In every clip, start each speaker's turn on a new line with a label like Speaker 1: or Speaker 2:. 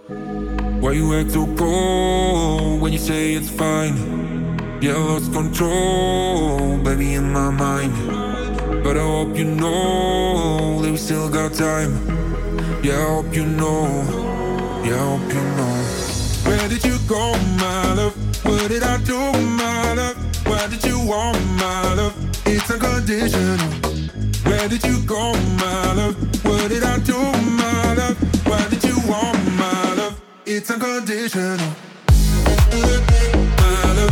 Speaker 1: Why you act so cold when you say it's fine? Yeah, I lost control, baby, in my mind. But I hope you know that we still got time. Yeah, I hope you know. Yeah, I hope you know. Where did you go, my love? What did I do, my love? Why did you want my love? It's unconditional. Where did you go, my love? What did I do, my love? Why did you want my love? It's unconditional. My love.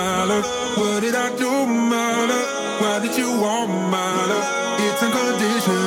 Speaker 2: Why did you want my love? It's unconditional.